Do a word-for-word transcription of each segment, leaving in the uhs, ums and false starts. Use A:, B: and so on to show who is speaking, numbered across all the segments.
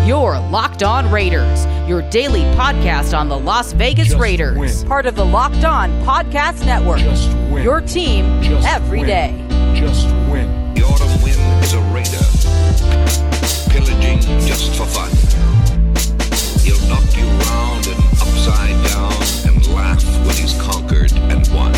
A: You're Locked On Raiders, your daily podcast on the Las Vegas
B: Just
A: Raiders.
B: win.
A: Part of the Locked On Podcast Network.
B: Just win.
A: Your team
B: Just
A: every
B: win.
A: day.
B: Just win.
C: The autumn wind is a raider, pillaging just for fun. He'll knock you round and upside down and laugh when he's conquered and won,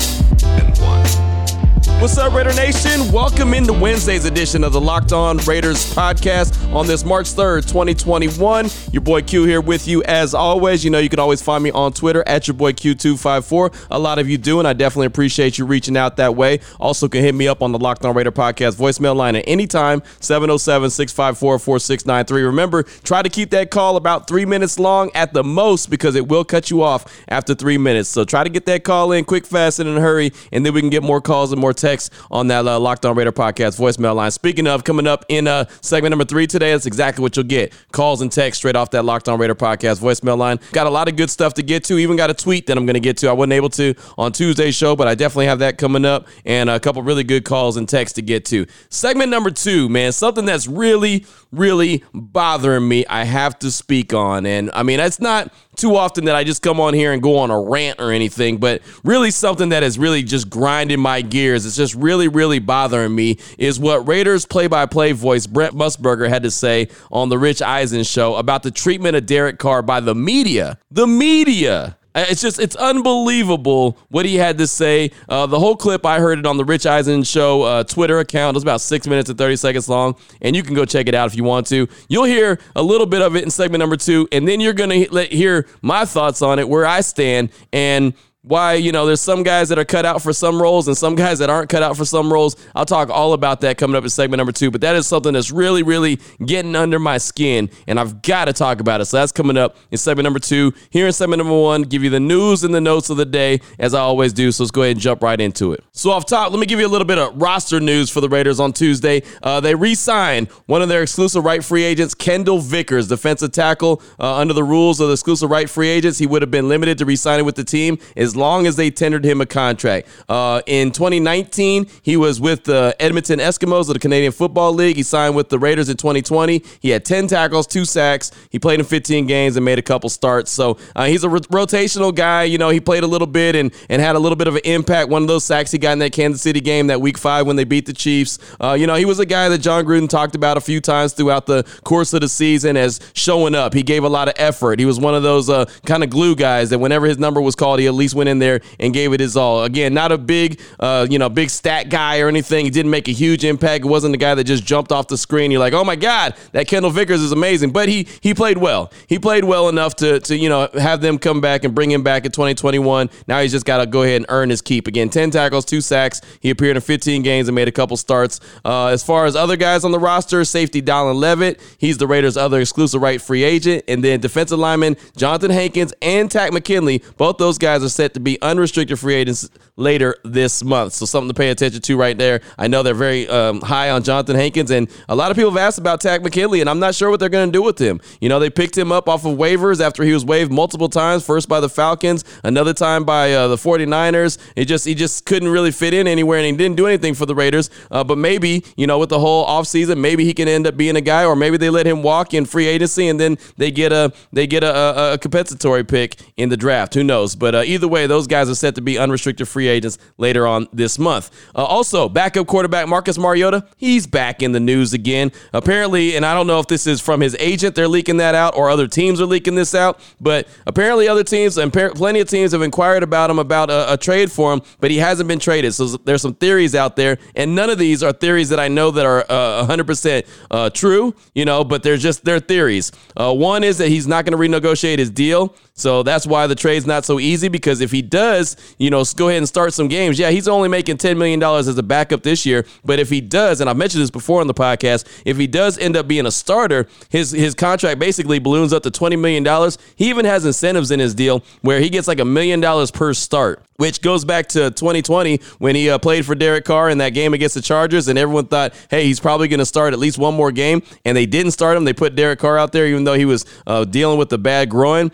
C: and won.
D: What's up, Raider Nation? Welcome into Wednesday's edition of the Locked On Raiders podcast on this March third, twenty twenty-one. Your boy Q here with you as always. You know, you can always find me on Twitter at your boy Q two five four. A lot of you do, and I definitely appreciate you reaching out that way. Also can hit me up on the Locked On Raider podcast voicemail line at any time, seven oh seven, six five four, four six nine three. Remember, try to keep that call about three minutes long at the most because it will cut you off after three minutes. So try to get that call in quick, fast, and in a hurry, and then we can get more calls and more texts on that uh, Locked On Raider podcast voicemail line. Speaking of, coming up in uh, segment number three today, that's exactly what you'll get. Calls and texts straight off that Locked On Raider podcast voicemail line. Got a lot of good stuff to get to. Even got a tweet that I'm going to get to. I wasn't able to on Tuesday's show, but I definitely have that coming up, and a couple really good calls and texts to get to. Segment number two, man, something that's really, really bothering me I have to speak on. And, I mean, it's not too often that I just come on here and go on a rant or anything, but really something that is really just grinding my gears. It's just really, really bothering me is what Raiders play-by-play voice Brent Musburger had to say on the Rich Eisen show about the treatment of Derek Carr by the media. The media. It's just, it's unbelievable what he had to say. Uh, the whole clip, I heard it on the Rich Eisen Show uh, Twitter account. It was about six minutes and thirty seconds long, and you can go check it out if you want to. You'll hear a little bit of it in segment number two, and then you're going to hear my thoughts on it, where I stand, and why, you know, there's some guys that are cut out for some roles and some guys that aren't cut out for some roles. I'll talk all about that coming up in segment number two, but that is something that's really, really getting under my skin, and I've got to talk about it. So that's coming up in segment number two. Here in segment number one, give you the news and the notes of the day, as I always do, so let's go ahead and jump right into it. So off top, let me give you a little bit of roster news for the Raiders on Tuesday. Uh, they re-signed one of their exclusive right free agents, Kendall Vickers, defensive tackle. Uh, under the rules of the exclusive right free agents, he would have been limited to re-signing with the team as long as they tendered him a contract. Uh, in twenty nineteen, he was with the Edmonton Eskimos of the Canadian Football League. He signed with the Raiders in twenty twenty. He had ten tackles, two sacks. He played in fifteen games and made a couple starts. So uh, he's a ro- rotational guy. You know, he played a little bit and, and had a little bit of an impact. One of those sacks he got in that Kansas City game, that week five when they beat the Chiefs. Uh, you know, he was a guy that John Gruden talked about a few times throughout the course of the season as showing up. He gave a lot of effort. He was one of those uh, kind of glue guys that whenever his number was called, he at least went in there and gave it his all. Again, not a big, uh, you know, big stat guy or anything. He didn't make a huge impact. It wasn't the guy that just jumped off the screen. You're like, oh my God, that Kendall Vickers is amazing. But he he played well. He played well enough to, to you know, have them come back and bring him back in twenty twenty-one. Now he's just got to go ahead and earn his keep. Again, ten tackles, two sacks. He appeared in fifteen games and made a couple starts. Uh, as far as other guys on the roster, safety Dallin Levitt. He's the Raiders' other exclusive right free agent. And then defensive lineman Jonathan Hankins and Takk McKinley. Both those guys are set to be unrestricted free agents later this month. So something to pay attention to right there. I know they're very um, high on Jonathan Hankins, and a lot of people have asked about Takk McKinley, and I'm not sure what they're going to do with him. You know, they picked him up off of waivers after he was waived multiple times, first by the Falcons, another time by uh, the forty-niners. It just He just couldn't really fit in anywhere, and he didn't do anything for the Raiders. Uh, but maybe, you know, with the whole offseason, maybe he can end up being a guy, or maybe they let him walk in free agency, and then they get a they get a, a, a compensatory pick in the draft. Who knows? But uh, either way, those guys are set to be unrestricted free agents later on this month. Uh, also, backup quarterback Marcus Mariota, he's back in the news again. Apparently, and I don't know if this is from his agent, they're leaking that out, or other teams are leaking this out, but apparently other teams, and plenty of teams have inquired about him about a, a trade for him, but he hasn't been traded. So there's some theories out there, and none of these are theories that I know that are uh, one hundred percent uh, true, you know, but they're just, they're theories. Uh, one is that he's not going to renegotiate his deal. So that's why the trade's not so easy, because if he does, you know, go ahead and start some games. Yeah, he's only making ten million dollars as a backup this year. But if he does, and I've mentioned this before on the podcast, if he does end up being a starter, his his contract basically balloons up to twenty million dollars. He even has incentives in his deal where he gets like a million dollars per start, which goes back to twenty twenty when he uh, played for Derek Carr in that game against the Chargers, and everyone thought, hey, he's probably going to start at least one more game, and they didn't start him. They put Derek Carr out there even though he was uh, dealing with the bad groin, and a lot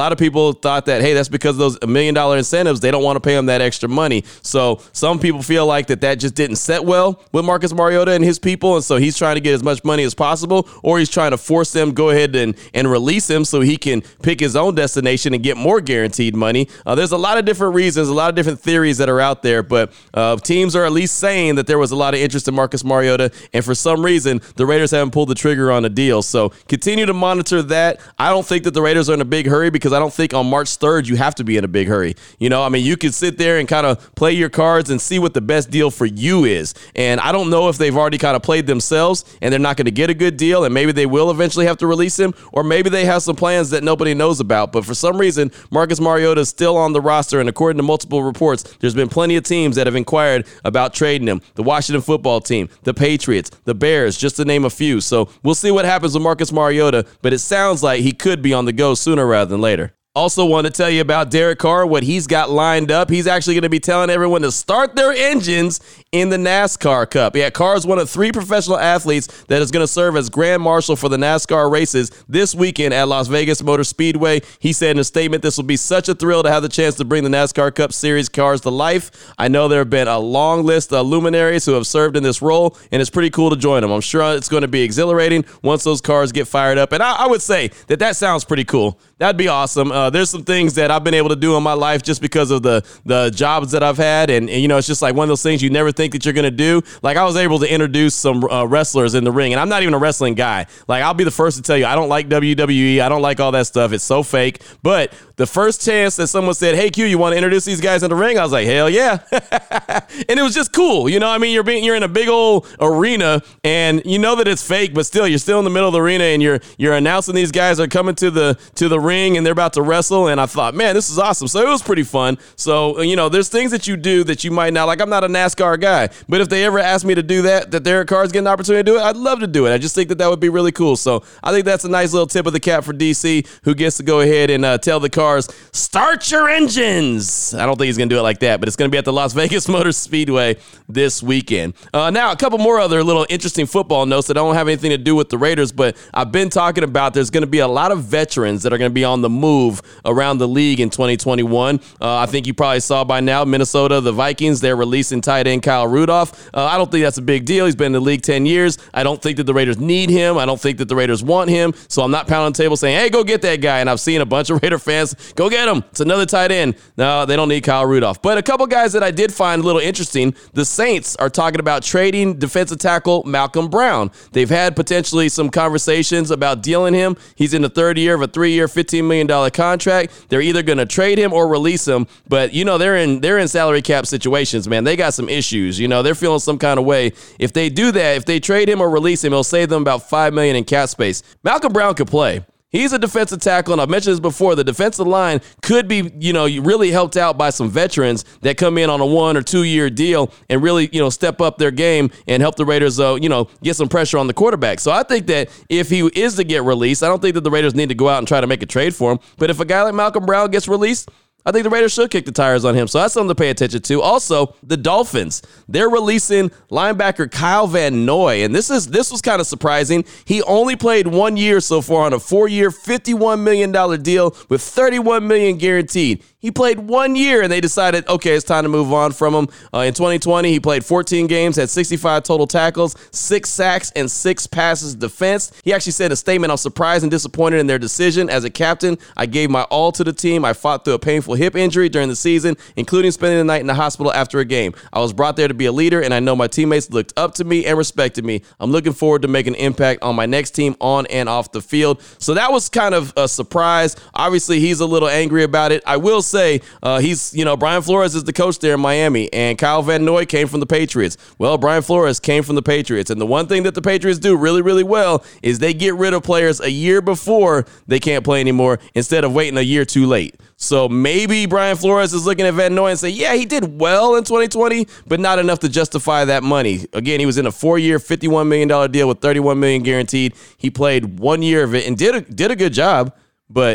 D: lot of people thought that, hey, that's because of those million dollar incentives. They don't want to pay him that extra money. So some people feel like that that just didn't set well with Marcus Mariota and his people. And so he's trying to get as much money as possible, or he's trying to force them go ahead and, and release him so he can pick his own destination and get more guaranteed money. Uh, there's a lot of different reasons, a lot of different theories that are out there, but uh, teams are at least saying that there was a lot of interest in Marcus Mariota. And for some reason, the Raiders haven't pulled the trigger on a deal. So continue to monitor that. I don't think that the Raiders are in a big hurry, because I don't think on March third you have to be in a big hurry. You know, I mean, you can sit there and kind of play your cards and see what the best deal for you is. And I don't know if they've already kind of played themselves and they're not going to get a good deal, and maybe they will eventually have to release him, or maybe they have some plans that nobody knows about. But for some reason, Marcus Mariota is still on the roster, and according to multiple reports, there's been plenty of teams that have inquired about trading him. The Washington football team, the Patriots, the Bears, just to name a few. So we'll see what happens with Marcus Mariota, but it sounds like he could be on the go sooner rather than later. Also want to tell you about Derek Carr, what he's got lined up. He's actually going to be telling everyone to start their engines in the NASCAR Cup. Yeah, Carr is one of three professional athletes that is going to serve as Grand Marshal for the NASCAR races this weekend at Las Vegas Motor Speedway. He said in a statement, this will be such a thrill to have the chance to bring the NASCAR Cup Series cars to life. I know there have been a long list of luminaries who have served in this role, and it's pretty cool to join them. I'm sure it's going to be exhilarating once those cars get fired up. And I, I would say that that sounds pretty cool. That'd be awesome. Uh, there's some things that I've been able to do in my life just because of the the jobs that I've had. And, and you know, it's just like one of those things you never think that you're going to do. Like, I was able to introduce some uh, wrestlers in the ring, and I'm not even a wrestling guy. Like, I'll be the first to tell you, I don't like W W E. I don't like all that stuff. It's so fake. But the first chance that someone said, hey, Q, you want to introduce these guys in the ring? I was like, hell yeah. And it was just cool. You know, I mean, you're being, you're in a big old arena, and you know that it's fake, but still, you're still in the middle of the arena, and you're you're announcing these guys are coming to the to the ring, and they're about to wrestle. And I thought, man, this is awesome. So it was pretty fun. So, you know, there's things that you do that you might not like. I'm not a NASCAR guy, but if they ever ask me to do that, that Derek Carr's getting an opportunity to do it, I'd love to do it. I just think that that would be really cool. So I think that's a nice little tip of the cap for D C, who gets to go ahead and uh, tell the cars, start your engines. I don't think he's going to do it like that, but it's going to be at the Las Vegas Motor Speedway this weekend. Uh, now, a couple more other little interesting football notes that don't have anything to do with the Raiders, but I've been talking about there's going to be a lot of veterans that are going to be on the move around the league in twenty twenty-one. Uh, I think you probably saw by now, Minnesota, the Vikings, they're releasing tight end Kyle Rudolph. Uh, I don't think that's a big deal. He's been in the league ten years. I don't think that the Raiders need him. I don't think that the Raiders want him. So I'm not pounding the table saying, hey, go get that guy. And I've seen a bunch of Raider fans, go get him. It's another tight end. No, they don't need Kyle Rudolph. But a couple guys that I did find a little interesting, the Saints are talking about trading defensive tackle Malcolm Brown. They've had potentially some conversations about dealing him. He's in the third year of a three-year, fifteen million dollars contract. They're either going to trade him or release him, but you know, they're in they're in salary cap situations, man. They got some issues. You know, they're feeling some kind of way. If they do that, if they trade him or release him, it'll save them about five million dollars in cap space. Malcolm Brown could play. He's a defensive tackle, and I've mentioned this before. The defensive line could be, you know, really helped out by some veterans that come in on a one or two year deal and really, you know, step up their game and help the Raiders, uh, you know, get some pressure on the quarterback. So I think that if he is to get released, I don't think that the Raiders need to go out and try to make a trade for him. But if a guy like Malcolm Brown gets released, I think the Raiders should kick the tires on him. So that's something to pay attention to. Also, the Dolphins, they're releasing linebacker Kyle Van Noy. And this is this was kind of surprising. He only played one year so far on a four-year, fifty-one million dollars deal with thirty-one million dollars guaranteed. He played one year, and they decided, okay, it's time to move on from him. Uh, in twenty twenty, he played fourteen games, had sixty-five total tackles, six sacks, and six passes defense. He actually said in a statement, I'm surprised and disappointed in their decision. As a captain, I gave my all to the team. I fought through a painful hip injury during the season, including spending the night in the hospital after a game. I was brought there to be a leader, and I know my teammates looked up to me and respected me. I'm looking forward to making an impact on my next team on and off the field. So that was kind of a surprise. Obviously, he's a little angry about it. I will say uh, he's, you know, Brian Flores is the coach there in Miami, and Kyle Van Noy came from the Patriots. Well, Brian Flores came from the Patriots, and the one thing that the Patriots do really, really well is they get rid of players a year before they can't play anymore instead of waiting a year too late. So maybe Brian Flores is looking at Van Noy and say, yeah, he did well in twenty twenty, but not enough to justify that money. Again, he was in a four-year, fifty-one million dollars deal with thirty-one million dollars guaranteed. He played one year of it and did a, did a good job, but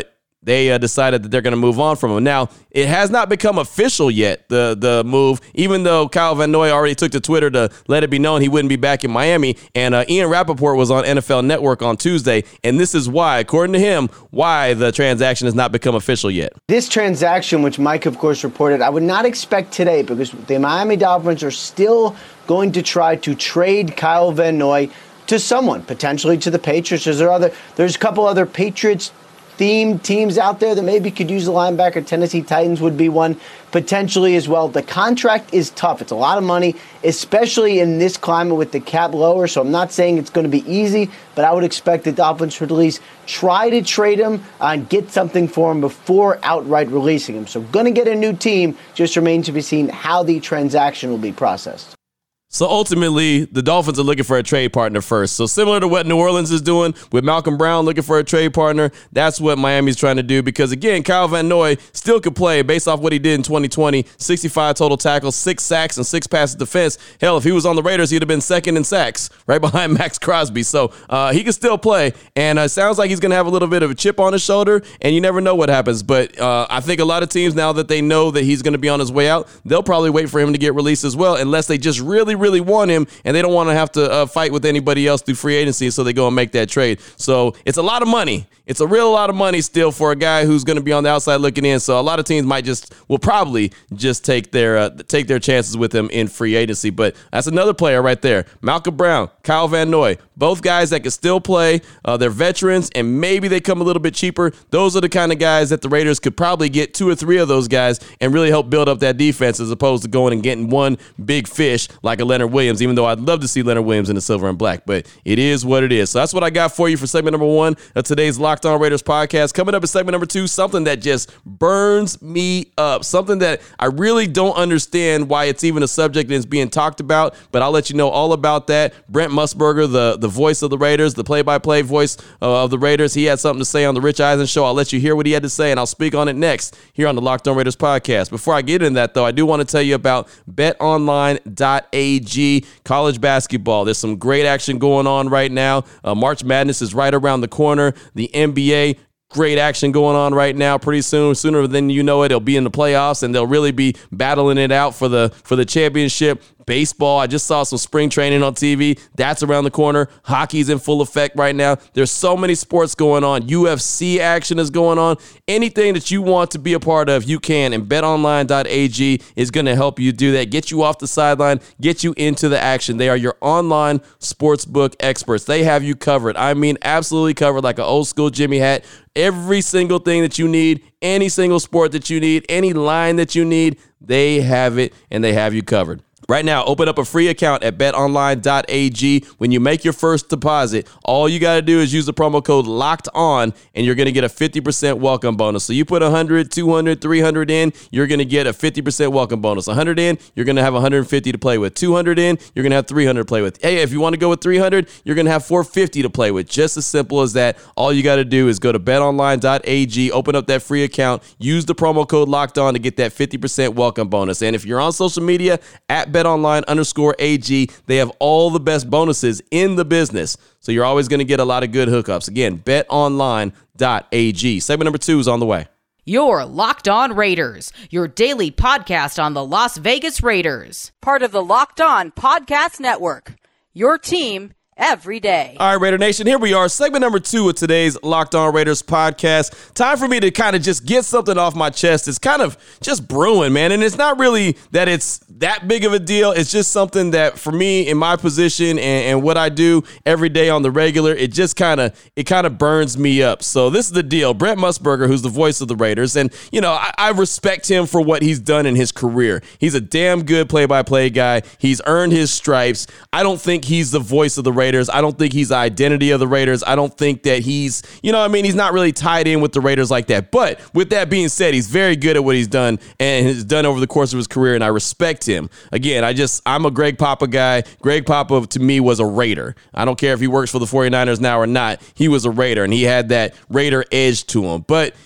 D: they uh, decided that they're going to move on from him. Now, it has not become official yet, the the move, even though Kyle Van Noy already took to Twitter to let it be known he wouldn't be back in Miami. And uh, Ian Rappaport was on N F L Network on Tuesday, and this is why, according to him, why the transaction has not become official yet.
B: This transaction, which Mike, of course, reported, I would not expect today because the Miami Dolphins are still going to try to trade Kyle Van Noy to someone, potentially to the Patriots. There's, other, there's a couple other Patriots themed teams out there that maybe could use the linebacker. Tennessee Titans would be one potentially as well. The contract is tough. It's a lot of money, especially in this climate with the cap lower. So I'm not saying it's going to be easy, but I would expect the Dolphins would at least try to trade him and get something for him before outright releasing him. So going to get a new team. Just remains to be seen how the transaction will be processed.
D: So ultimately, the Dolphins are looking for a trade partner first. So similar to what New Orleans is doing with Malcolm Brown looking for a trade partner, that's what Miami's trying to do. Because, again, Kyle Van Noy still could play based off what he did in twenty twenty, sixty-five total tackles, six sacks, and six passes defense. Hell, if he was on the Raiders, he'd have been second in sacks, right behind Max Crosby. So uh, he can still play. And it uh, sounds like he's going to have a little bit of a chip on his shoulder, and you never know what happens. But uh, I think a lot of teams, now that they know that he's going to be on his way out, they'll probably wait for him to get released as well, unless they just really, really want him and they don't want to have to uh, fight with anybody else through free agency, so they go and make that trade. So it's a lot of money. It's a real lot of money still for a guy who's going to be on the outside looking in. So a lot of teams might just, will probably just take their uh, take their chances with him in free agency. But that's another player right there. Malcolm Brown, Kyle Van Noy, both guys that can still play. Uh, they're veterans, and maybe they come a little bit cheaper. Those are the kind of guys that the Raiders could probably get two or three of those guys and really help build up that defense, as opposed to going and getting one big fish like a Leonard Williams, even though I'd love to see Leonard Williams in the silver and black. But it is what it is. So that's what I got for you for segment number one of today's Locked On Raiders podcast. Coming up in segment number two, something that just burns me up. Something that I really don't understand why it's even a subject and it's being talked about, but I'll let you know all about that. Brent Musburger, the, the voice of the Raiders, the play-by-play voice uh, of the Raiders, he had something to say on the Rich Eisen show. I'll let you hear what he had to say, and I'll speak on it next here on the Locked On Raiders podcast. Before I get into that, though, I do want to tell you about bet online dot a g, college basketball. There's some great action going on right now. Uh, March Madness is right around the corner. The N B A, great action going on right now. Pretty soon, sooner than you know it, they'll be in the playoffs, and they'll really be battling it out for the for the championship. Baseball, I just saw some spring training on T V. That's around the corner. Hockey's in full effect right now. There's so many sports going on. U F C action is going on. Anything that you want to be a part of, you can. And bet online dot a g is going to help you do that. Get you off the sideline. Get you into the action. They are your online sportsbook experts. They have you covered. I mean, absolutely covered, like an old school Jimmy hat. Every single thing that you need, any single sport that you need, any line that you need, they have it, and they have you covered. Right now, open up a free account at bet online dot a g. When you make your first deposit, all you got to do is use the promo code LOCKEDON, and you're going to get a fifty percent welcome bonus. So you put one hundred, two hundred, three hundred in, you're going to get a fifty percent welcome bonus. one hundred in, you're going to have one hundred fifty to play with. two hundred in, you're going to have three hundred to play with. Hey, if you want to go with three hundred, you're going to have four hundred fifty to play with. Just as simple as that. All you got to do is go to bet online dot a g, open up that free account, use the promo code LOCKEDON to get that fifty percent welcome bonus. And if you're on social media, at betonline underscore AG, they have all the best bonuses in the business. So you're always going to get a lot of good hookups. Again, bet online dot a g. Segment number two is on the way.
A: Your Locked On Raiders, your daily podcast on the Las Vegas Raiders. Part of the Locked On Podcast Network, your team every day.
D: All right, Raider Nation, here we are. Segment number two of today's Locked On Raiders podcast. Time for me to kind of just get something off my chest. It's kind of just brewing, man. And it's not really that it's that big of a deal. It's just something that for me in my position and, and what I do every day on the regular, it just kind of it kind of burns me up. So this is the deal. Brent Musburger, who's the voice of the Raiders, and you know, I, I respect him for what he's done in his career. He's a damn good play-by-play guy. He's earned his stripes. I don't think he's the voice of the Raiders. I don't think he's the identity of the Raiders. I don't think that he's, you know what I mean, he's not really tied in with the Raiders like that. But with that being said, he's very good at what he's done and has done over the course of his career, and I respect him. Again, I just, I'm a Greg Papa guy. Greg Papa, to me, was a Raider. I don't care if he works for the 49ers now or not. He was a Raider, and he had that Raider edge to him. But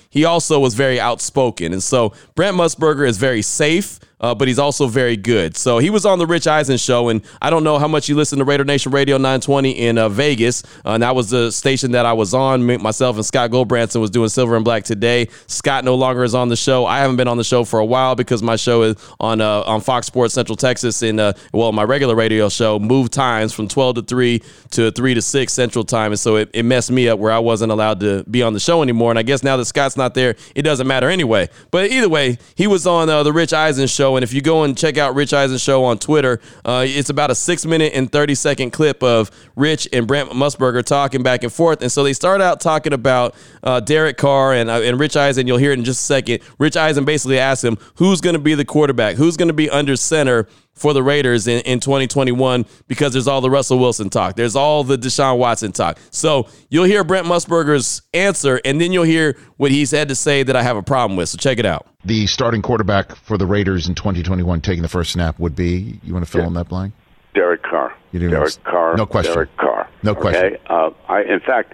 D: he also was very outspoken. And so Brent Musburger is very safe. Uh, but he's also very good. So he was on the Rich Eisen show, and I don't know how much you listen to Raider Nation Radio nine twenty in uh, Vegas. Uh, and that was the station that I was on. Me, myself and Scott Goldbranson was doing Silver and Black today. Scott no longer is on the show. I haven't been on the show for a while because my show is on uh, on Fox Sports Central Texas. In uh, well, my regular radio show moved times from twelve to three to three to six Central Time, and so it, it messed me up where I wasn't allowed to be on the show anymore. And I guess now that Scott's not there, it doesn't matter anyway. But either way, he was on uh, the Rich Eisen show. And if you go and check out Rich Eisen show on Twitter, uh, it's about a six minute and thirty second clip of Rich and Brent Musburger talking back and forth. And so they start out talking about uh, Derek Carr and, uh, and Rich Eisen. You'll hear it in just a second. Rich Eisen basically asks him, who's going to be the quarterback? Who's going to be under center for the Raiders in, in twenty twenty-one, because there's all the Russell Wilson talk. There's all the Deshaun Watson talk. So you'll hear Brent Musburger's answer, and then you'll hear what he's had to say that I have a problem with. So check it out.
E: The starting quarterback for the Raiders in twenty twenty-one taking the first snap would be, you want to fill yeah. in that blank?
F: Derek Carr.
E: You do
F: Derek Carr.
E: No question.
F: Derek Carr.
E: No question.
F: Okay? Uh, I, in fact,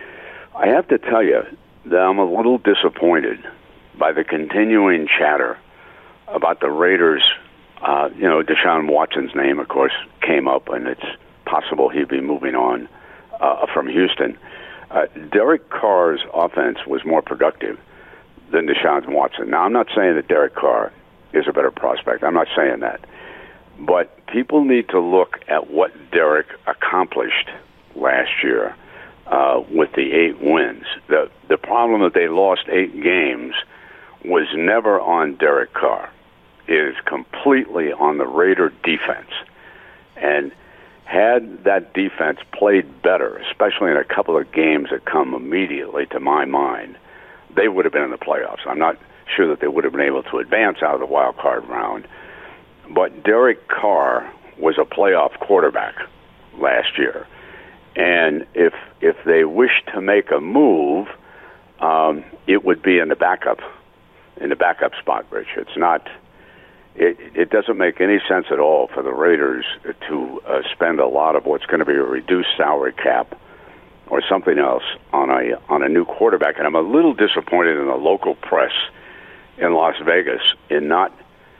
F: I have to tell you that I'm a little disappointed by the continuing chatter about the Raiders. Uh, you know, Deshaun Watson's name, of course, came up, and it's possible he'd be moving on uh, from Houston. Uh, Derek Carr's offense was more productive than Deshaun Watson. Now, I'm not saying that Derek Carr is a better prospect. I'm not saying that. But people need to look at what Derek accomplished last year uh, with the eight wins. The, the problem that they lost eight games was never on Derek Carr. Is completely on the Raider defense. And had that defense played better, especially in a couple of games that come immediately to my mind, they would have been in the playoffs. I'm not sure that they would have been able to advance out of the wild card round. But Derek Carr was a playoff quarterback last year. And if if they wish to make a move, um, it would be in the backup, in the backup spot, Rich. It's not... It, it doesn't make any sense at all for the Raiders to uh, spend a lot of what's going to be a reduced salary cap or something else on a on a new quarterback. And I'm a little disappointed in the local press in Las Vegas in not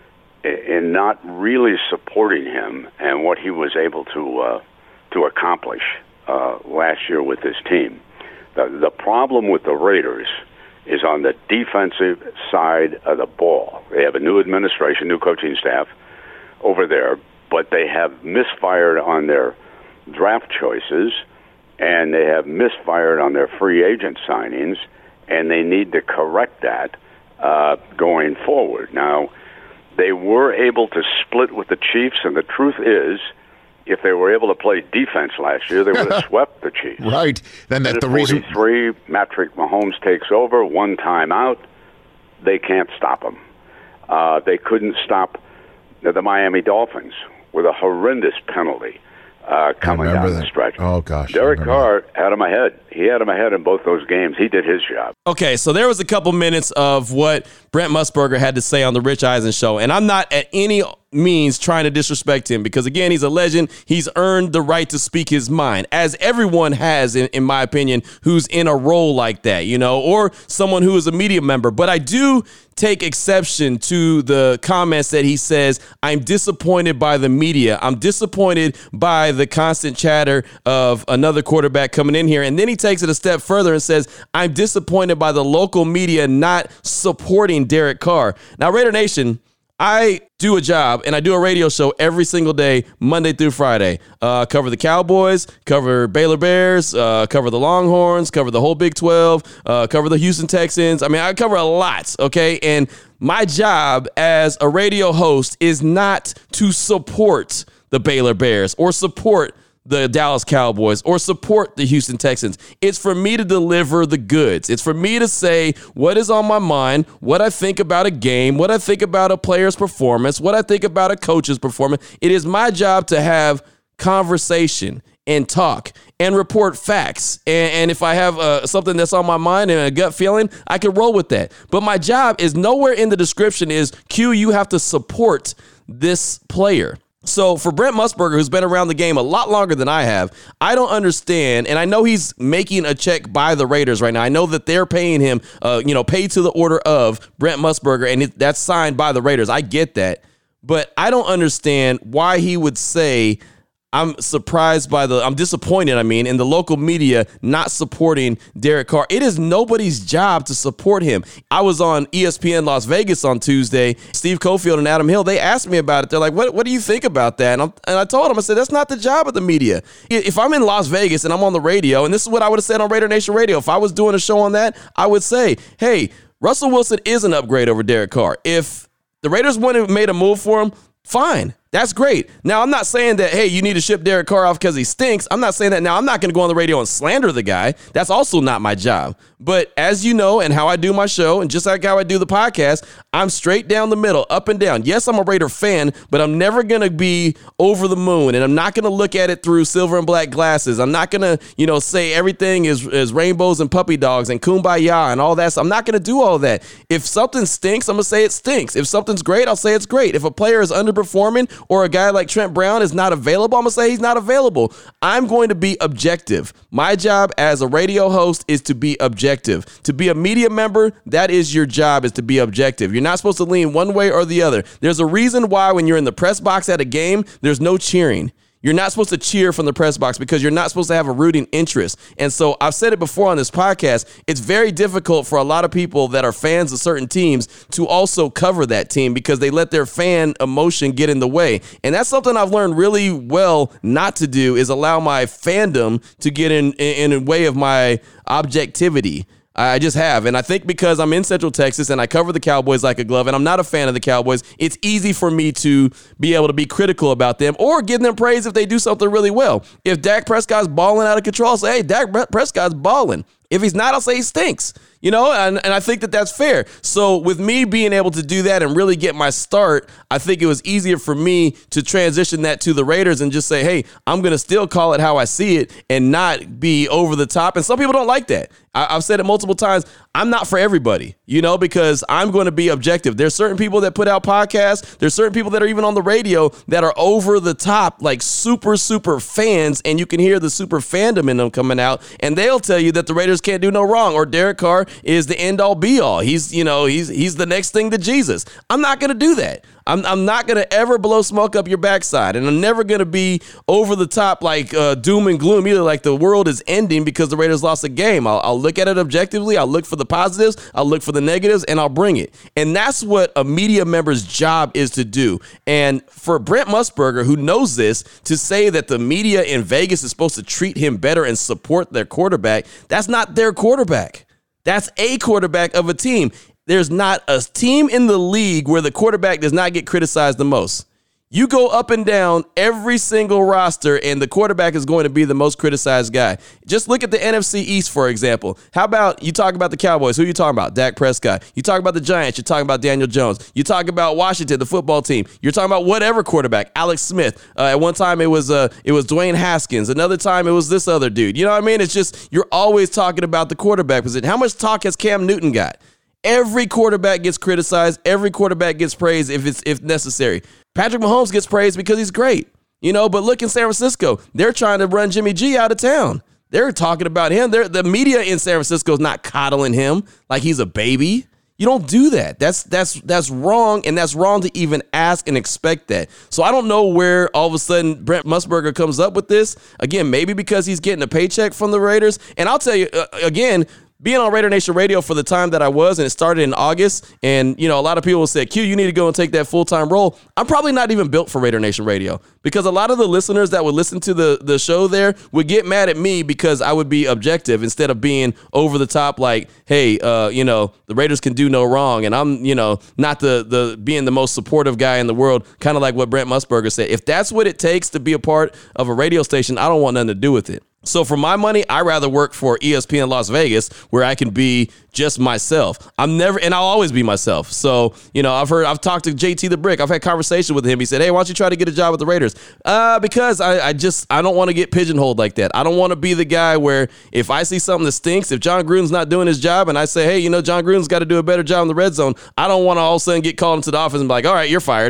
F: in not really supporting him and what he was able to uh, to accomplish uh, last year with his team. The, the problem with the Raiders is on the defensive side of the ball. They have a new administration, new coaching staff over there, but they have misfired on their draft choices, and they have misfired on their free agent signings, and they need to correct that uh, going forward. Now, they were able to split with the Chiefs, and the truth is, if they were able to play defense last year, they would have swept the Chiefs.
E: Right. Then that's the reason.
F: forty-three, Patrick Mahomes takes over, one time out. They can't stop him. Uh, they couldn't stop the, the Miami Dolphins with a horrendous penalty uh, coming down
E: that.
F: the stretch.
E: Oh, gosh.
F: Derek Carr had him ahead. He had him ahead in both those games. He did his job.
D: Okay, so there was a couple minutes of what Brent Musburger had to say on the Rich Eisen show, and I'm not at any means trying to disrespect him because, again, he's a legend. He's earned the right to speak his mind, as everyone has, in, in my opinion, who's in a role like that, you know, or someone who is a media member. But I do take exception to the comments that he says, I'm disappointed by the media. I'm disappointed by the constant chatter of another quarterback coming in here. And then he takes it a step further and says, I'm disappointed by the local media not supporting Derek Carr. Now, Raider Nation, I do a job, and I do a radio show every single day, Monday through Friday. Uh, cover the Cowboys, cover Baylor Bears, uh, cover the Longhorns, cover the whole Big twelve, uh, cover the Houston Texans. I mean, I cover a lot, okay? And my job as a radio host is not to support the Baylor Bears or support the Dallas Cowboys or support the Houston Texans. It's for me to deliver the goods. It's for me to say what is on my mind, what I think about a game, what I think about a player's performance, what I think about a coach's performance. It is my job to have conversation and talk and report facts. And, and if I have uh, something that's on my mind and a gut feeling, I can roll with that. But my job is nowhere in the description is, Q, you have to support this player. So for Brent Musburger, who's been around the game a lot longer than I have, I don't understand. And I know he's making a check by the Raiders right now. I know that they're paying him, uh, you know, paid to the order of Brent Musburger, and it, that's signed by the Raiders. I get that. But I don't understand why he would say, I'm surprised by the, I'm disappointed, I mean, in the local media not supporting Derek Carr. It is nobody's job to support him. I was on E S P N Las Vegas on Tuesday. Steve Cofield and Adam Hill, they asked me about it. They're like, what, what do you think about that? And, I'm, and I told them, I said, that's not the job of the media. If I'm in Las Vegas and I'm on the radio, and this is what I would have said on Raider Nation Radio, if I was doing a show on that, I would say, hey, Russell Wilson is an upgrade over Derek Carr. If the Raiders wouldn't have made a move for him, fine. That's great. Now, I'm not saying that, hey, you need to ship Derek Carr off because he stinks. I'm not saying that. Now, I'm not going to go on the radio and slander the guy. That's also not my job. But as you know, and how I do my show, and just like how I do the podcast, I'm straight down the middle, up and down. Yes, I'm a Raider fan, but I'm never going to be over the moon, and I'm not going to look at it through silver and black glasses. I'm not going to, you know, say everything is, is rainbows and puppy dogs and kumbaya and all that. So I'm not going to do all that. If something stinks, I'm going to say it stinks. If something's great, I'll say it's great. If a player is underperforming, or a guy like Trent Brown is not available, I'm going to say he's not available. I'm going to be objective. My job as a radio host is to be objective. To be a media member, that is your job, is to be objective. You're not supposed to lean one way or the other. There's a reason why when you're in the press box at a game, there's no cheering. You're not supposed to cheer from the press box because you're not supposed to have a rooting interest. And so I've said it before on this podcast, it's very difficult for a lot of people that are fans of certain teams to also cover that team because they let their fan emotion get in the way. And that's something I've learned really well not to do, is allow my fandom to get in in, in a way of my objectivity. I just have. And I think because I'm in Central Texas and I cover the Cowboys like a glove, and I'm not a fan of the Cowboys, it's easy for me to be able to be critical about them or give them praise if they do something really well. If Dak Prescott's balling out of control, I'll say, hey, Dak Prescott's balling. If he's not, I'll say he stinks. You know, and, and I think that that's fair. So with me being able to do that and really get my start, I think it was easier for me to transition that to the Raiders and just say, hey, I'm going to still call it how I see it and not be over the top. And some people don't like that. I, I've said it multiple times. I'm not for everybody, you know, because I'm going to be objective. There's certain people that put out podcasts. There's certain people that are even on the radio that are over the top, like super, super fans. And you can hear the super fandom in them coming out. And they'll tell you that the Raiders can't do no wrong, or Derek Carr is the end all be all. He's, you know, he's he's the next thing to Jesus. I'm not going to do that. I'm I'm not going to ever blow smoke up your backside, and I'm never going to be over the top like uh, doom and gloom either, like the world is ending because the Raiders lost a game. I'll, I'll look at it objectively. I'll look for the positives. I'll look for the negatives, and I'll bring it. And that's what a media member's job is to do. And for Brent Musburger, who knows this, to say that the media in Vegas is supposed to treat him better and support their quarterback, that's not their quarterback. That's a quarterback of a team. There's not a team in the league where the quarterback does not get criticized the most. You go up and down every single roster, and the quarterback is going to be the most criticized guy. Just look at the N F C East, for example. How about you talk about the Cowboys? Who are you talking about? Dak Prescott. You talk about the Giants. You're talking about Daniel Jones. You talk about Washington, the football team. You're talking about whatever quarterback. Alex Smith. Uh, at one time, it was uh, it was Dwayne Haskins. Another time, it was this other dude. You know what I mean? It's just you're always talking about the quarterback position. How much talk has Cam Newton got? Every quarterback gets criticized. Every quarterback gets praised if it's if necessary. Patrick Mahomes gets praised because he's great, you know, but look in San Francisco, they're trying to run Jimmy G out of town. They're talking about him. They're, the media in San Francisco is not coddling him like he's a baby. You don't do that. That's that's that's wrong, and that's wrong to even ask and expect that. So I don't know where all of a sudden Brent Musburger comes up with this. Again, maybe because he's getting a paycheck from the Raiders. And I'll tell you, uh, again, being on Raider Nation Radio for the time that I was, and it started in August, and, you know, a lot of people said, Q, you need to go and take that full-time role. I'm probably not even built for Raider Nation Radio because a lot of the listeners that would listen to the, the show there would get mad at me because I would be objective instead of being over the top like, hey, uh, you know, the Raiders can do no wrong, and I'm, you know, not the, the being the most supportive guy in the world, kind of like what Brent Musburger said. If that's what it takes to be a part of a radio station, I don't want nothing to do with it. So for my money, I rather work for E S P N Las Vegas where I can be just myself. I'm never, and I'll always be myself. So, you know, I've heard, I've talked to J T the Brick. I've had conversation with him. He said, hey, why don't you try to get a job with the Raiders? Uh, because I, I just, I don't want to get pigeonholed like that. I don't want to be the guy where if I see something that stinks, if John Gruden's not doing his job and I say, hey, you know, John Gruden's got to do a better job in the red zone, I don't want to all of a sudden get called into the office and be like, all right, you're fired.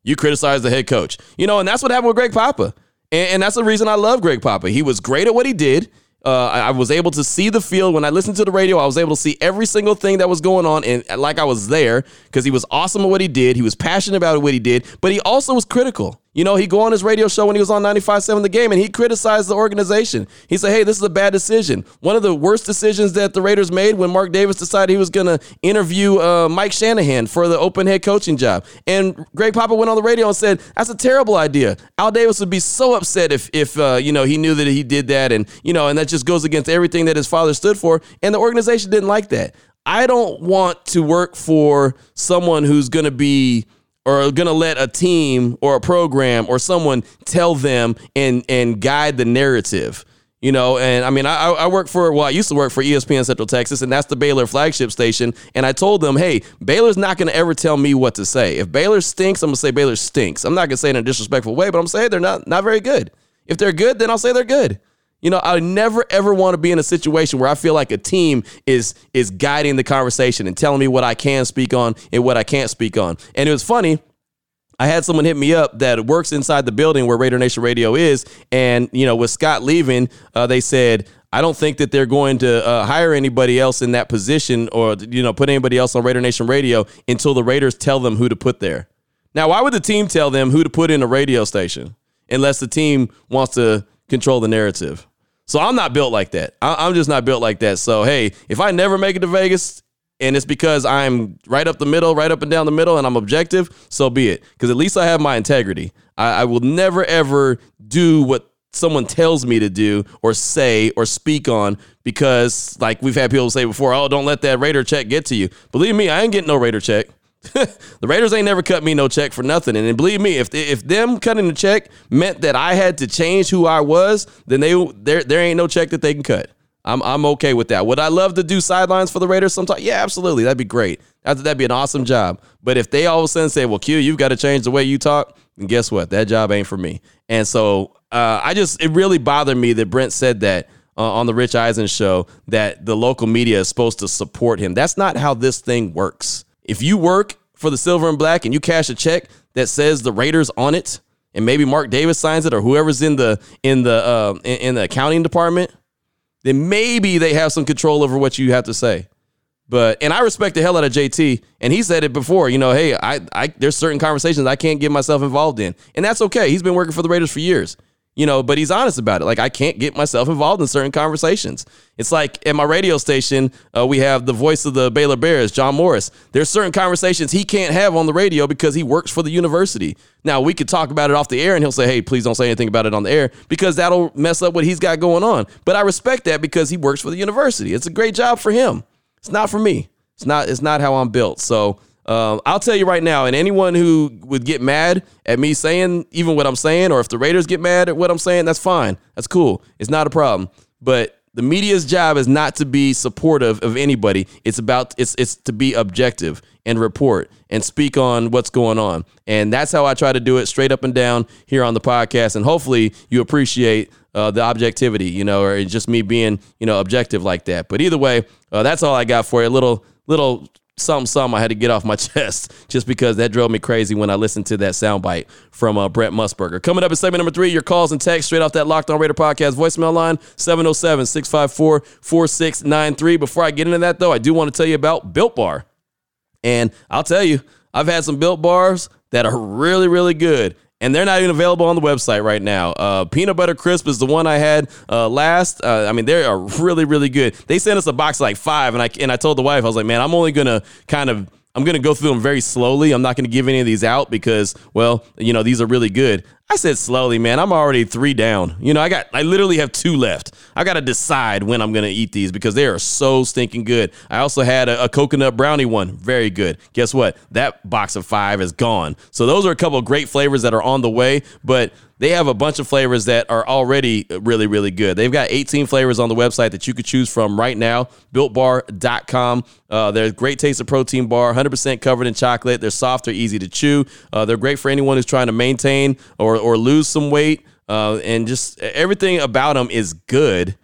D: You criticize the head coach. You know, and that's what happened with Greg Papa. And, and that's the reason I love Greg Papa. He was great at what he did. Uh, I, I was able to see the field. When I listened to the radio, I was able to see every single thing that was going on, and like I was there, because he was awesome at what he did. He was passionate about what he did, but he also was critical. You know, he'd go on his radio show when he was on ninety-five point seven The Game, and he criticized the organization. He said, hey, this is a bad decision. One of the worst decisions that the Raiders made when Mark Davis decided he was going to interview uh, Mike Shanahan for the open head coaching job. And Greg Papa went on the radio and said, that's a terrible idea. Al Davis would be so upset if, if uh, you know, he knew that he did that. And, you know, and that just goes against everything that his father stood for. And the organization didn't like that. I don't want to work for someone who's going to be or going to let a team or a program or someone tell them and and guide the narrative, you know. And I mean, I, I work for, well, I used to work for E S P N Central Texas, and that's the Baylor flagship station. And I told them, hey, Baylor's not going to ever tell me what to say. If Baylor stinks, I'm going to say Baylor stinks. I'm not going to say it in a disrespectful way, but I'm saying they're not, not very good. If they're good, then I'll say they're good. You know, I never, ever want to be in a situation where I feel like a team is is guiding the conversation and telling me what I can speak on and what I can't speak on. And it was funny. I had someone hit me up that works inside the building where Raider Nation Radio is. And, you know, with Scott leaving, uh, they said, I don't think that they're going to uh, hire anybody else in that position or, you know, put anybody else on Raider Nation Radio until the Raiders tell them who to put there. Now, why would the team tell them who to put in a radio station unless the team wants to control the narrative? So I'm not built like that. I'm just not built like that. So, hey, if I never make it to Vegas and it's because I'm right up the middle, right up and down the middle, and I'm objective, so be it. Because at least I have my integrity. I, I will never, ever do what someone tells me to do or say or speak on because, like we've had people say before, oh, don't let that Raider check get to you. Believe me, I ain't getting no Raider check. The Raiders ain't never cut me no check for nothing. And believe me, if if them cutting the check meant that I had to change who I was, then they there there ain't no check that they can cut. I'm I'm okay with that. Would I love to do sidelines for the Raiders sometime? Yeah, absolutely. That'd be great. That'd, that'd be an awesome job. But if they all of a sudden say, well, Q, you've got to change the way you talk, then guess what? That job ain't for me. And so uh, I just, it really bothered me that Brent said that uh, on the Rich Eisen show, that the local media is supposed to support him. That's not how this thing works. If you work for the Silver and Black and you cash a check that says the Raiders on it, and maybe Mark Davis signs it or whoever's in the in the uh, in, in the accounting department, then maybe they have some control over what you have to say. But and I respect the hell out of J T, and he said it before. You know, hey, I I there's certain conversations I can't get myself involved in, and that's okay. He's been working for the Raiders for years. You know, but he's honest about it. Like, I can't get myself involved in certain conversations. It's like at my radio station, uh, we have the voice of the Baylor Bears, John Morris. There's certain conversations he can't have on the radio because he works for the university. Now, we could talk about it off the air, and he'll say, hey, please don't say anything about it on the air because that'll mess up what he's got going on. But I respect that because he works for the university. It's a great job for him. It's not for me. It's not, it's not how I'm built. So Um, I'll tell you right now, and anyone who would get mad at me saying even what I'm saying, or if the Raiders get mad at what I'm saying, that's fine. That's cool. It's not a problem. But the media's job is not to be supportive of anybody. It's about it's it's to be objective and report and speak on what's going on. And that's how I try to do it, straight up and down here on the podcast. And hopefully you appreciate uh, the objectivity, you know, or just me being, you know, objective like that. But either way, uh, that's all I got for you. A little little. Something, something I had to get off my chest just because that drove me crazy when I listened to that soundbite from uh, Brent Musburger. Coming up in segment number three, your calls and texts straight off that Locked On Raider podcast voicemail line, seven oh seven, six five four, four six nine three. Before I get into that, though, I do want to tell you about Built Bar. And I'll tell you, I've had some Built Bars that are really, really good. And they're not even available on the website right now. Uh, Peanut Butter Crisp is the one I had uh, last. Uh, I mean, they are really, really good. They sent us a box of like five, and I and I told the wife, I was like, man, I'm only gonna kind of I'm gonna go through them very slowly. I'm not gonna give any of these out because, well, you know, these are really good. I said slowly, man. I'm already three down. You know, I got I literally have two left. I got to decide when I'm going to eat these because they are so stinking good. I also had a, a coconut brownie one. Very good. Guess what? That box of five is gone. So those are a couple of great flavors that are on the way, but they have a bunch of flavors that are already really, really good. They've got eighteen flavors on the website that you could choose from right now, built bar dot com. Uh, they're a great taste of protein bar, one hundred percent covered in chocolate. They're soft, they're easy to chew. Uh, they're great for anyone who's trying to maintain or or lose some weight. Uh, and just everything about them is good.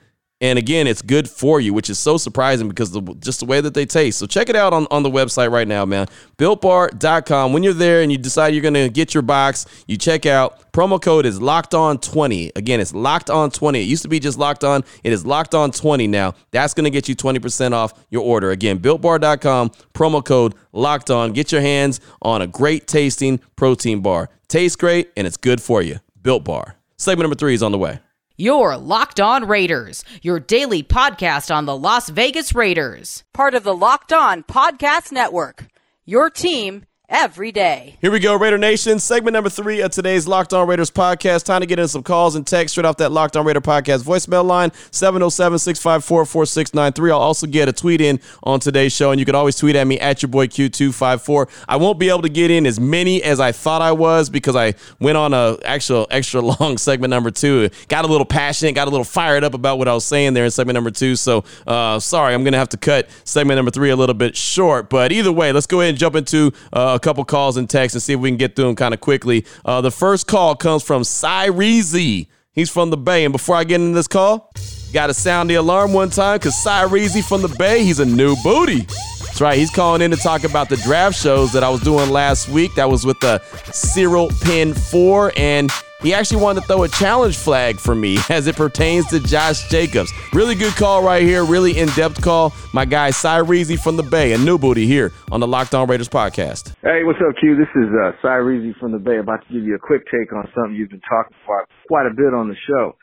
D: And again, it's good for you, which is so surprising because of the, just the way that they taste. So check it out on, on the website right now, man. built bar dot com. When you're there and you decide you're going to get your box, you check out. Promo code is locked on twenty. Again, it's locked on twenty. It used to be just locked on. It is locked on twenty now. That's going to get you twenty percent off your order. Again, built bar dot com, promo code locked on. Get your hands on a great tasting protein bar. Tastes great and it's good for you. Built Bar. Segment number three is on the way.
A: Your Locked On Raiders, your daily podcast on the Las Vegas Raiders. Part of the Locked On Podcast Network, your team every day.
D: Here we go, Raider Nation. Segment number three of today's Locked On Raiders podcast. Time to get into some calls and texts straight off that Locked On Raider podcast voicemail line, seven oh seven, six five four, four six nine three. I'll also get a tweet in on today's show, and you can always tweet at me at your boy Q two five four. I won't be able to get in as many as I thought I was because I went on a actual extra long segment number two. Got a little passionate, got a little fired up about what I was saying there in segment number two. So uh, sorry, I'm going to have to cut segment number three a little bit short. But either way, let's go ahead and jump into uh, a couple calls and texts and see if we can get through them kind of quickly. Uh, the first call comes from Cyrese. He's from the Bay. And before I get into this call, got to sound the alarm one time because Cyrese from the Bay, he's a new booty. That's right. He's calling in to talk about the draft shows that I was doing last week. That was with the Cyril Pin four. And he actually wanted to throw a challenge flag for me as it pertains to Josh Jacobs. Really good call right here. Really in-depth call. My guy, Cyrese from the Bay, a new booty here on the Locked On Raiders podcast.
G: Hey, what's up, Q? This is uh, Cyrese from the Bay, about to give you a quick take on something you've been talking about quite a bit on the show.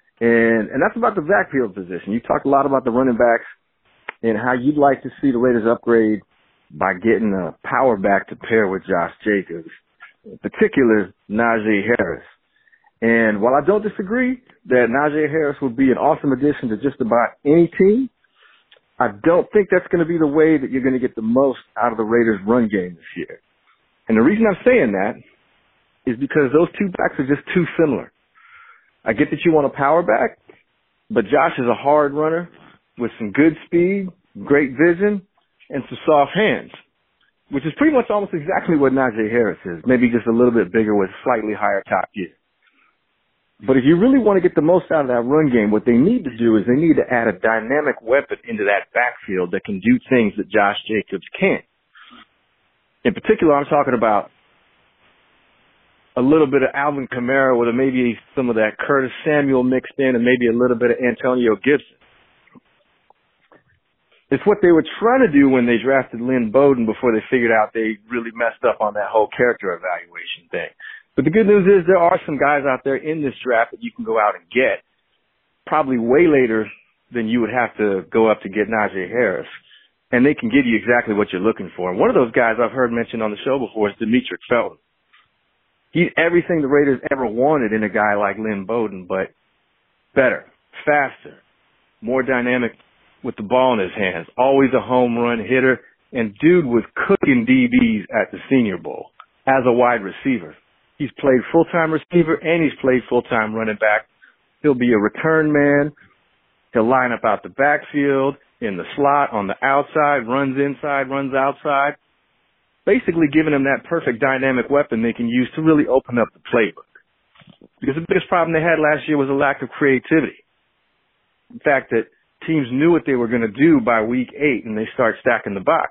G: And and that's about the backfield position. You talked a lot about the running backs and how you'd like to see the Raiders upgrade by getting a power back to pair with Josh Jacobs, in particular Najee Harris. And while I don't disagree that Najee Harris would be an awesome addition to just about any team, I don't think that's going to be the way that you're going to get the most out of the Raiders' run game this year. And the reason I'm saying that is because those two backs are just too similar. I get that you want a power back, but Josh is a hard runner with some good speed, great vision, and some soft hands, which is pretty much almost exactly what Najee Harris is, maybe just a little bit bigger with slightly higher top gear. But if you really want to get the most out of that run game, what they need to do is they need to add a dynamic weapon into that backfield that can do things that Josh Jacobs can't. In particular, I'm talking about a little bit of Alvin Kamara with maybe some of that Curtis Samuel mixed in and maybe a little bit of Antonio Gibson. It's what they were trying to do when they drafted Lynn Bowden before they figured out they really messed up on that whole character evaluation thing. But the good news is there are some guys out there in this draft that you can go out and get, probably way later than you would have to go up to get Najee Harris, and they can give you exactly what you're looking for. And one of those guys I've heard mentioned on the show before is Demetric Felton. He's everything the Raiders ever wanted in a guy like Lynn Bowden, but better, faster, more dynamic with the ball in his hands, always a home run hitter, and dude was cooking D Bs at the Senior Bowl as a wide receiver. He's played full-time receiver, and he's played full-time running back. He'll be a return man. He'll line up out the backfield, in the slot, on the outside, runs inside, runs outside. Basically giving them that perfect dynamic weapon they can use to really open up the playbook. Because the biggest problem they had last year was a lack of creativity. The fact that teams knew what they were going to do by week eight, and they start stacking the box.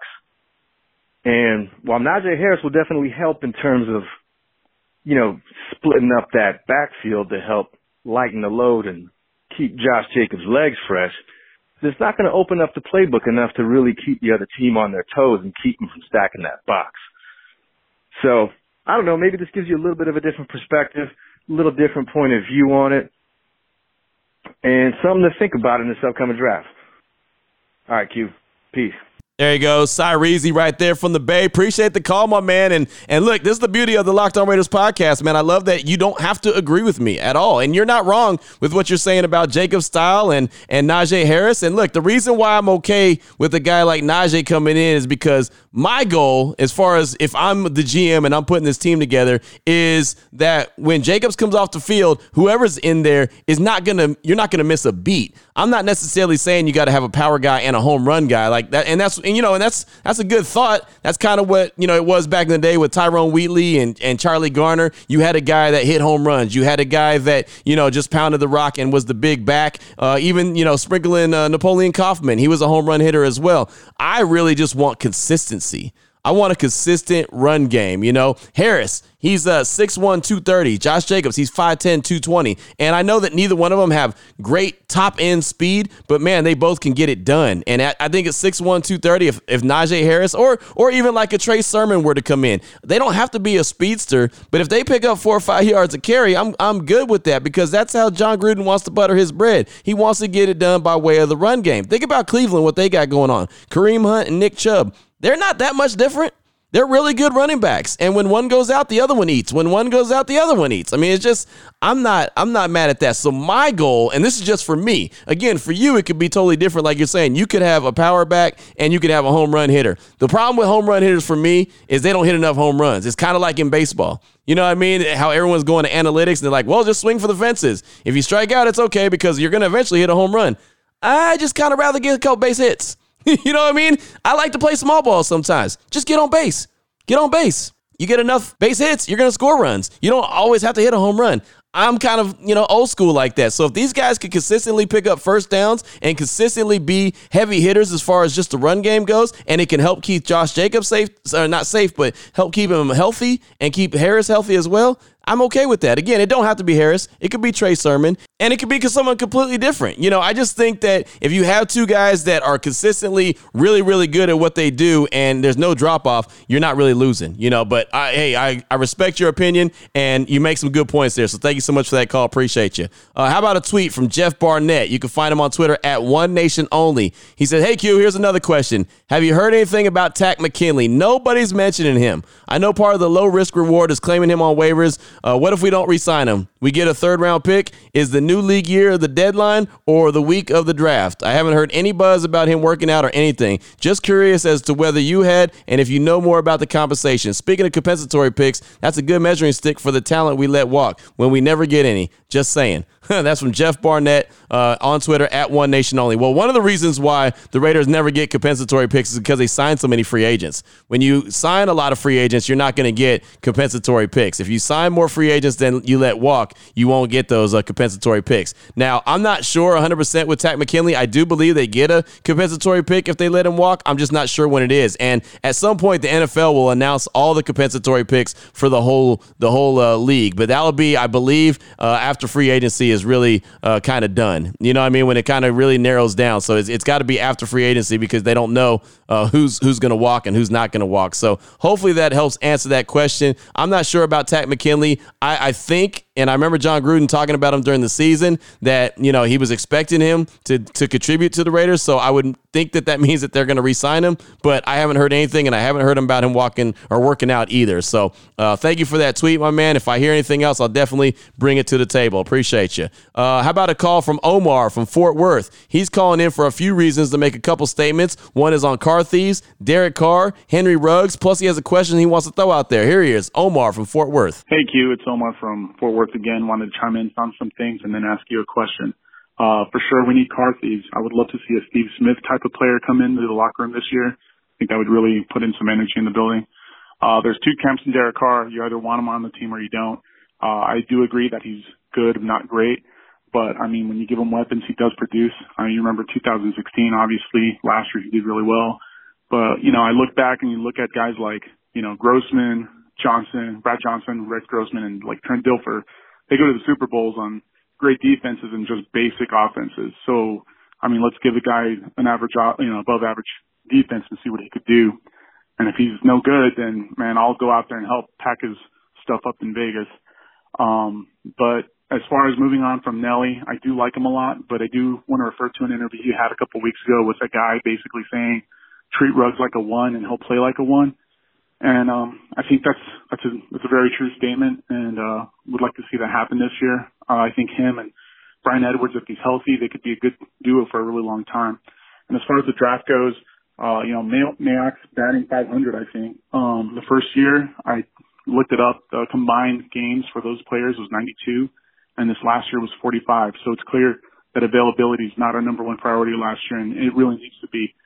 G: And while Najee Harris will definitely help in terms of you know, splitting up that backfield to help lighten the load and keep Josh Jacobs' legs fresh, it's not going to open up the playbook enough to really keep the other team on their toes and keep them from stacking that box. So, I don't know, maybe this gives you a little bit of a different perspective, a little different point of view on it, and something to think about in this upcoming draft. All right, Q. Peace.
D: There you go, Cyrese right there from the Bay. Appreciate the call, my man. And and look, this is the beauty of the Locked On Raiders podcast, man. I love that you don't have to agree with me at all. And you're not wrong with what you're saying about Jacob Style and, and Najee Harris. And look, the reason why I'm okay with a guy like Najee coming in is because my goal, as far as if I'm the G M and I'm putting this team together, is that when Jacobs comes off the field, whoever's in there is not going to, you're not going to miss a beat. I'm not necessarily saying you got to have a power guy and a home run guy like that. And that's and you know, and that's that's a good thought. That's kind of what, you know, it was back in the day with Tyrone Wheatley and, and Charlie Garner. You had a guy that hit home runs. You had a guy that, you know, just pounded the rock and was the big back. Uh, even, you know, sprinkling uh, Napoleon Kaufman. He was a home run hitter as well. I really just want consistency. I want a consistent run game. You know, Harris, he's uh, six one, two thirty. Josh Jacobs, he's five ten, two twenty. And I know that neither one of them have great top-end speed, but, man, they both can get it done. And I, I think at six one, two thirty, if, if Najee Harris or or even like a Trey Sermon were to come in, they don't have to be a speedster, but if they pick up four or five yards a carry, I'm, I'm good with that because that's how John Gruden wants to butter his bread. He wants to get it done by way of the run game. Think about Cleveland, what they got going on. Kareem Hunt and Nick Chubb. They're not that much different. They're really good running backs. And when one goes out, the other one eats. When one goes out, the other one eats. I mean, it's just, I'm not, I'm not mad at that. So my goal, and this is just for me, again, for you, it could be totally different. Like you're saying, you could have a power back and you could have a home run hitter. The problem with home run hitters for me is they don't hit enough home runs. It's kind of like in baseball. You know what I mean? How everyone's going to analytics and they're like, well, just swing for the fences. If you strike out, it's okay because you're going to eventually hit a home run. I just kind of rather get a couple base hits. You know what I mean? I like to play small ball sometimes. Just get on base. Get on base. You get enough base hits, you're going to score runs. You don't always have to hit a home run. I'm kind of, you know, old school like that. So if these guys could consistently pick up first downs and consistently be heavy hitters as far as just the run game goes, and it can help keep Josh Jacobs safe, or not safe, but help keep him healthy and keep Harris healthy as well, I'm okay with that. Again, it don't have to be Harris. It could be Trey Sermon, and it could be someone completely different. You know, I just think that if you have two guys that are consistently really, really good at what they do and there's no drop-off, you're not really losing, you know. But, I, hey, I, I respect your opinion, and you make some good points there. So thank you so much for that call. Appreciate you. Uh, how about a tweet from Jeff Barnett? You can find him on Twitter at One Nation Only. He said, hey, Q, here's another question. Have you heard anything about Takk McKinley? Nobody's mentioning him. I know part of the low-risk reward is claiming him on waivers. Uh, what if we don't re-sign him? We get a third-round pick. Is the new league year of the deadline or the week of the draft? I haven't heard any buzz about him working out or anything. Just curious as to whether you had and if you know more about the compensation. Speaking of compensatory picks, that's a good measuring stick for the talent we let walk when we never get any. Just saying. That's from Jeff Barnett uh, on Twitter at One Nation Only. Well, one of the reasons why the Raiders never get compensatory picks is because they sign so many free agents. When you sign a lot of free agents, you're not going to get compensatory picks. If you sign more free agents than you let walk, you won't get those uh, compensatory picks. Now, I'm not sure one hundred percent with Takk McKinley. I do believe they get a compensatory pick if they let him walk. I'm just not sure when it is. And at some point, the N F L will announce all the compensatory picks for the whole the whole uh, league. But that'll be, I believe, uh, after free agency is really uh, kind of done. You know what I mean? When it kind of really narrows down. So it's, it's got to be after free agency because they don't know uh, who's who's going to walk and who's not going to walk. So hopefully that helps answer that question. I'm not sure about Takk McKinley. I, I think, and I remember John Gruden talking about him during the season, that, you know, he was expecting him to, to contribute to the Raiders. So I would think that that means that they're going to re-sign him. But I haven't heard anything, and I haven't heard about him walking or working out either. So uh, thank you for that tweet, my man. If I hear anything else, I'll definitely bring it to the table. Appreciate you. Uh, how about a call from Omar from Fort Worth? He's calling in for a few reasons to make a couple statements. One is on car thieves, Derek Carr, Henry Ruggs, plus he has a question he wants to throw out there. Here he is, Omar from Fort Worth.
H: Hey, Q, it's Omar from Fort Worth again. Wanted to chime in on some things and then ask you a question. Uh, for sure, we need car thieves. I would love to see a Steve Smith type of player come into the locker room this year. I think that would really put in some energy in the building. Uh, there's two camps in Derek Carr. You either want him on the team or you don't. Uh, I do agree that he's good, not great. But, I mean, when you give him weapons, he does produce. I mean, you remember two thousand sixteen, obviously. Last year he did really well. But, you know, I look back and you look at guys like, you know, Grossman, Johnson, Brad Johnson, Rex Grossman, and, like, Trent Dilfer. They go to the Super Bowls on great defenses and just basic offenses. So, I mean, let's give the guy an average, you know, above average defense and see what he could do. And if he's no good, then, man, I'll go out there and help pack his stuff up in Vegas. Um, but as far as moving on from Nelly, I do like him a lot, but I do want to refer to an interview he had a couple weeks ago with a guy basically saying, treat Ruggs like a one and he'll play like a one. And, um, I think that's, that's a, that's a very true statement and, uh, would like to see that happen this year. Uh, I think him and Brian Edwards, if he's healthy, they could be a good duo for a really long time. And as far as the draft goes, uh, you know, May- Mayock's batting five hundred, I think. Um, the first year I looked it up, the combined games for those players was ninety-two. And this last year was forty-five. So it's clear that availability is not our number one priority last year, and it really needs to be. And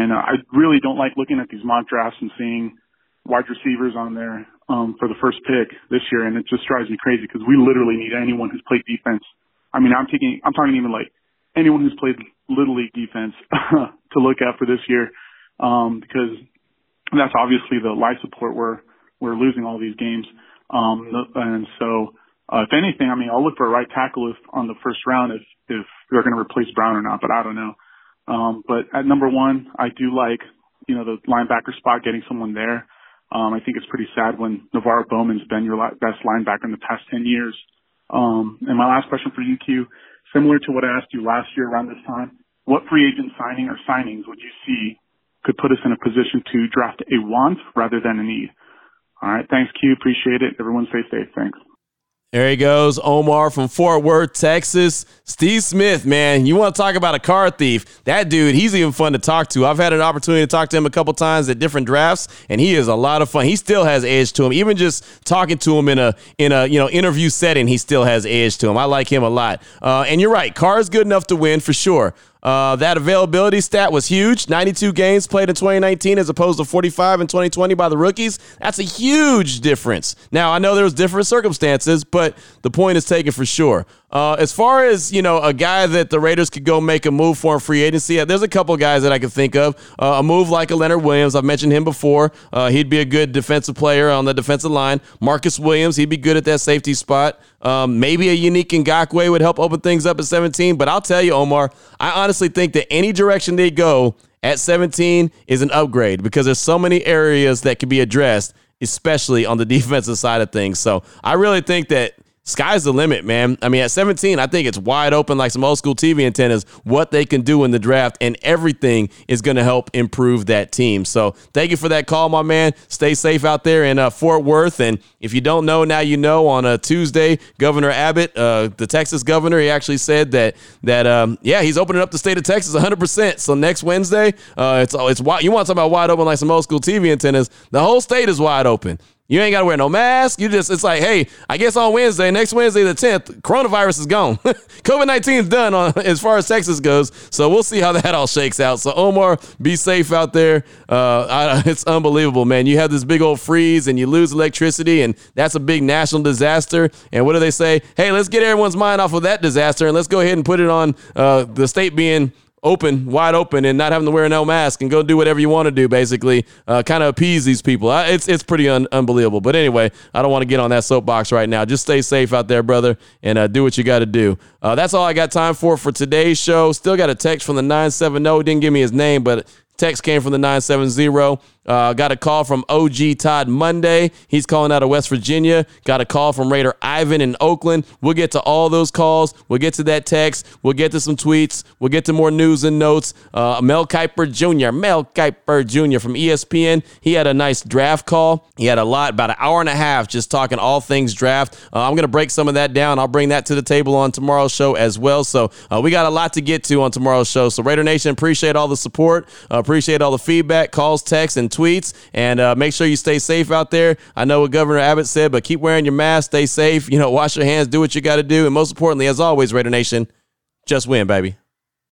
H: And uh, I really don't like looking at these mock drafts and seeing wide receivers on there um, for the first pick this year, and it just drives me crazy because we literally need anyone who's played defense. I mean, I'm taking, I'm talking even like anyone who's played Little League defense to look at for this year, um, because that's obviously the life support we're we're losing all these games. Um, and so, uh, if anything, I mean, I'll look for a right tackle if on the first round if if they're going to replace Brown or not, but I don't know. Um, but at number one, I do like, you know, the linebacker spot, getting someone there. Um, I think it's pretty sad when Navarro Bowman's been your best linebacker in the past ten years. Um, and my last question for you, Q, similar to what I asked you last year around this time, what free agent signing or signings would you see could put us in a position to draft a want rather than a need? All right. Thanks, Q. Appreciate it. Everyone stay safe. Thanks.
D: There he goes, Omar from Fort Worth, Texas. Steve Smith, man, you want to talk about a card thief? That dude, he's even fun to talk to. I've had an opportunity to talk to him a couple times at different drafts, and he is a lot of fun. He still has edge to him. Even just talking to him in a in a you know interview setting, he still has edge to him. I like him a lot. Uh, and you're right, Carr's good enough to win for sure. Uh, that availability stat was huge. ninety-two games played in twenty nineteen as opposed to forty-five in twenty twenty by the rookies. That's a huge difference. Now, I know there was different circumstances, but the point is taken for sure. Uh, as far as, you know, a guy that the Raiders could go make a move for in free agency, there's a couple guys that I could think of. Uh, a move like a Leonard Williams. I've mentioned him before. Uh, he'd be a good defensive player on the defensive line. Marcus Williams, he'd be good at that safety spot. Um, maybe a Unique Ngakoue would help open things up at seventeen. But I'll tell you, Omar, I honestly think that any direction they go at seventeen is an upgrade because there's so many areas that could be addressed, especially on the defensive side of things. So I really think that sky's the limit, man. I mean, at seventeen, I think it's wide open like some old school T V antennas, what they can do in the draft, and everything is going to help improve that team. So thank you for that call, my man. Stay safe out there in uh, Fort Worth. And if you don't know, now you know. On a Tuesday, Governor Abbott, uh, the Texas governor, he actually said that, that um, yeah, he's opening up the state of Texas one hundred percent. So next Wednesday, uh, it's, it's you want to talk about wide open like some old school T V antennas, the whole state is wide open. You ain't got to wear no mask. You just, it's like, hey, I guess on Wednesday, next Wednesday the tenth, coronavirus is gone. COVID nineteen is done on, as far as Texas goes. So we'll see how that all shakes out. So, Omar, be safe out there. Uh, I, it's unbelievable, man. You have this big old freeze and you lose electricity, and that's a big national disaster. And what do they say? Hey, let's get everyone's mind off of that disaster, and let's go ahead and put it on uh, the state being open, wide open, and not having to wear no mask and go do whatever you want to do, basically, uh, kind of appease these people. I, it's it's pretty un- unbelievable. But anyway, I don't want to get on that soapbox right now. Just stay safe out there, brother, and uh, do what you got to do. Uh, that's all I got time for for today's show. Still got a text from the nine seven zero. Didn't give me his name, but text came from the nine seven zero. Uh, got a call from O G Todd Monday. He's calling out of West Virginia. Got a call from Raider Ivan in Oakland. We'll get to all those calls. We'll get to that text. We'll get to some tweets. We'll get to more news and notes. Uh, Mel Kiper Junior Mel Kiper Junior from E S P N. He had a nice draft call. He had a lot, about an hour and a half, just talking all things draft. Uh, I'm going to break some of that down. I'll bring that to the table on tomorrow's show as well. So uh, we got a lot to get to on tomorrow's show. So Raider Nation, appreciate all the support. Uh, appreciate all the feedback, calls, texts, and tweets. And uh, make sure you stay safe out there. I know what Governor Abbott said, but keep wearing your mask, stay safe, you know, wash your hands, do what you got to do. And most importantly, as always, Raider Nation, just win, baby.